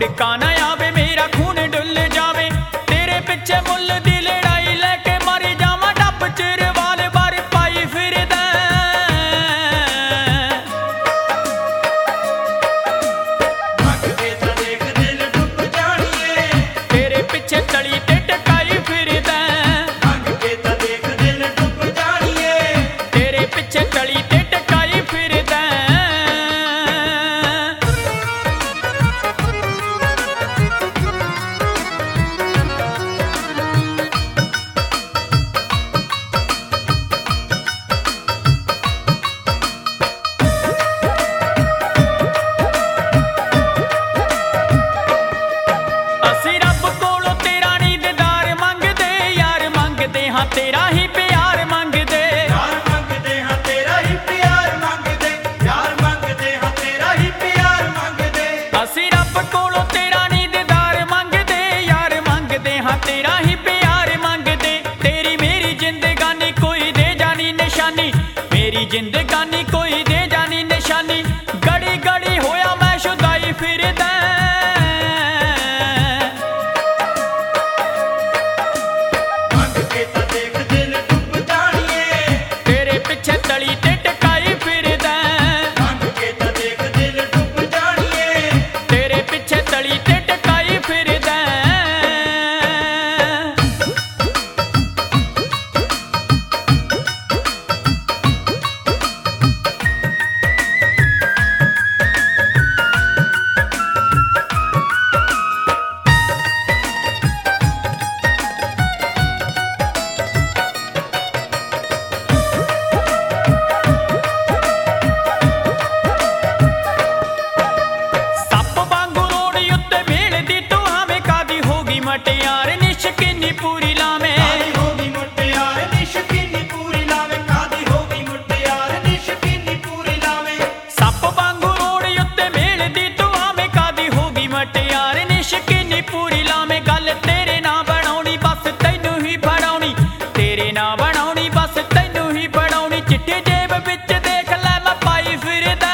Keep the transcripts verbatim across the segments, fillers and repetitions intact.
ਟਿਕਾ ਨਾ ਆਵੇ ਮੇਰਾ ਖੂਨ ਡੁੱਲ ਜਾਵੇ ਤੇਰੇ ਪਿੱਛੇ ਮੁੱਲ ਦੀ ਲੜਾਈ ਲੈ ਕੇ ਮਰ ਜਾਵਾਂ ਡੱਬ ਚ ਰਿਵਾਲਵਰ ਪਾਈ ਫਿਰਦਾ ਮੰਗ ਕੇ ਤਾਂ ਦੇਖ ਦਿਲ ਡੁੱਬ ਜਾਣੀਏ ਤੇਰੇ ਪਿੱਛੇ ਤਲੀ ਤੇ ਟਕਾਈ ਫਿਰਦਾ ਮੰਗ ਕੇ ਤਾਂ ਦੇਖ ਦਿਲ ਡੁੱਬ ਜਾਣੀਏ ਤੇਰੇ ਪਿੱਛੇ ਤਲੀ ਤੇ ਟਕਾਈ ਫਿਰਦਾ ਅਸੀਂ ਰੱਬ ਕੋਲੋਂ ਤੇਰਾ ਨੀ ਦੀਦਾਰ ਮੰਗਦੇ ਯਾਰ ਮੰਗਦੇ ਹਾਂ ਤੇਰਾ ਹੀ ਪਿਆਰ ਮੰਗਦੇ ਯਾਰ ਮੰਗਦੇ ਹਾਂ ਤੇਰਾ ਹੀ ਪਿਆਰ ਮੰਗਦੇ ਯਾਰ ਮੰਗਦੇ ਹਾਂ ਤੇਰਾ ਹੀ ਪਿਆਰ ਮੰਗਦੇ ਅਸੀਂ ਰੱਬ ਕੋਲੋਂ ਤੇਰਾ ਨੀ ਦੀਦਾਰ ਮੰਗਦੇ ਯਾਰ ਮੰਗਦੇ ਹਾਂ ਤੇਰਾ ਹੀ ਪਿਆਰ ਮੰਗਦੇ ਤੇਰੀ ਮੇਰੀ ਜ਼ਿੰਦਗਾਨੀ ਕੋਈ ਦੇ ਜਾਣੀ ਨਿਸ਼ਾਨੀ ਮੇਰੀ ਜ਼ਿੰਦਗਾਨੀ ਕੋਈ ਦੇ ਜਾਣੀ ਨਿਸ਼ਾਨੀ ਗੜੀ ਗੜੀ ਹੋਇਆ ਮੈਂ ਸ਼ੁਦਾਈ ਫਿਰਦਾ ਮੰਗ ਕੇ ਤਾਂ ਦੇਖ ਦਿਲ ਡੁੱਬ ਜਾਣੀਏ ਤੇਰੇ ਪਿੱਛੇ ਤਲੀ ਤੇ ਟਕਾਈ ਫਿਰਦਾ ਮੰਗ ਕੇ ਤਾਂ ਦੇਖ ਦਿਲ ਡੁੱਬ ਜਾਣੀਏ ਤੇਰੇ ਪਿੱਛੇ ਤਲੀ ਤੇ ਟਕਾਈ ਫਿਰਦਾ ਸੱਪ ਵਾਂਗੂ ਰੋੜੀ ਉੱਤੇ ਵੇਲਦੀ ਤੂੰ ਆਵੇਂ ਕਾਦੀ ਹੋਗੀ ਮਟਿਆਰ ਨਿਸ਼ ਕਿੰਨੀ ਪੂਰੀ ਲਾਵੇਂ ਕਾਦੀ ਹੋ ਗਈ ਮੁਟਿਆਰ ਨਿਸ਼ ਕਿੰਨੀ ਪੂਰੀ ਲਾਵੇ ਕਾਦੀ ਹੋ ਗਈ ਮੁਟਿਆਰ ਨਿਸ਼ ਕਿੰਨੀ ਪੂਰੀ ਲਾਵੇ ਸੱਪ ਵਾਂਗੂ ਰੋੜੀ ਉੱਤੇ ਵੇਲਦੀ ਤੂੰ ਆਵੇਂ ਕਾਦੀ ਹੋਗੀ ਮਟਿਆਰ ਨਿਸ਼ ਕਿੰਨੀ ਪੂਰੀ ਲਾਵੇਂ ਗੱਲ ਤੇਰੇ ਨਾਲ ਬਣਾਉਣੀ ਬਸ ਤੈਨੂੰ ਹੀ ਫੜਾਉਣੀ ਤੇਰੇ ਨਾਲ ਬਣਾਉਣੀ ਬਸ ਤੈਨੂੰ ਹੀ ਫੜਾਉਣੀ ਚਿੱਟੀ ਜੇਬ ਵਿੱਚ ਦੇਖ ਲੈ ਮੈਂ ਪਾਈ ਫਿਰਦਾ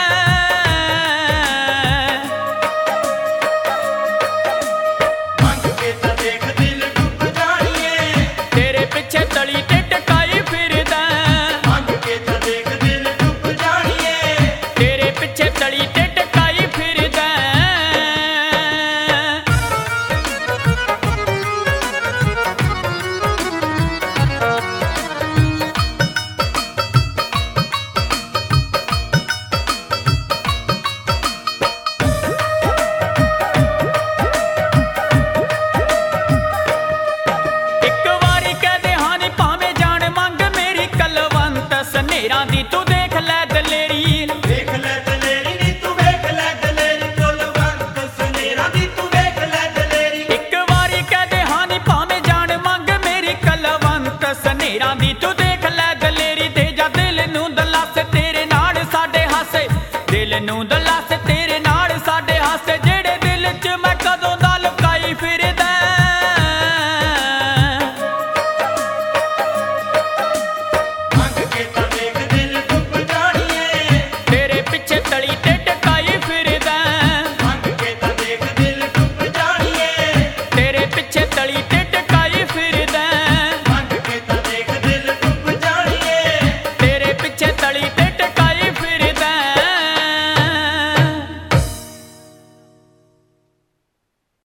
ਮੰਗ ਕੇ ਤਾਂ ਦੇਖ ਦਿਲ ਡੁੱਬ ਜਾਣੀਏ ਤੇਰੇ ਪਿੱਛੇ ਤਲੀ ਤੇ ਟਕਾਈ ਫਿਰਦਾ ਮੰਗ ਕੇ ਤਾਂ ਦੇਖ ਦਿਲ ਡੁੱਬ ਜਾਣੀਏ ਤੇਰੇ ਪਿੱਛੇ ਤਲੀ ਤੇ ਟਕਾਈ ਫਿਰਦਾ ਇੱਕ ਵਾਰੀ ਕਹਦੇ ਹਾਂ ਨੀ ਭਾਵੇਂ ਜਾਣ ਮੰਗ ਮੇਰੀ ਕਲਵੰਤ ਸਨੇਰਾਂ ਦੀ ਤੂੰ ਦੇਖ ਲੈ ਦਲੇਰੀ ਦੇਖ ਲੈ ਦਲੇਰੀ ਨੀ ਤੂੰ ਵੇਖ ਲੈ ਦਲੇਰੀ ਕੁਲਵੰਤ ਸਨੇਰਾਂ ਦੀ ਤੂੰ ਵੇਖ ਲੈ ਦਲੇਰੀ ਇੱਕ ਵਾਰੀ ਕਹਦੇ ਹਾਂ ਨੀ ਭਾਵੇਂ ਜਾਣ ਮੰਗ ਮੇਰੀ ਕਲਵੰਤ ਸਨੇਰਾਂ ਦੀ ਤੂੰ ਦੇਖ ਲੈ ਦਲੇਰੀ ਦੇ ਜਾ ਦਿਲ ਨੂੰ ਦਲਾਸੇ ਤੇਰੇ ਨਾਲ ਸਾਡੇ ਹਾਸੇ ਦਿਲ ਨੂੰ ਦਲਾਸੇ ਤੇਰੇ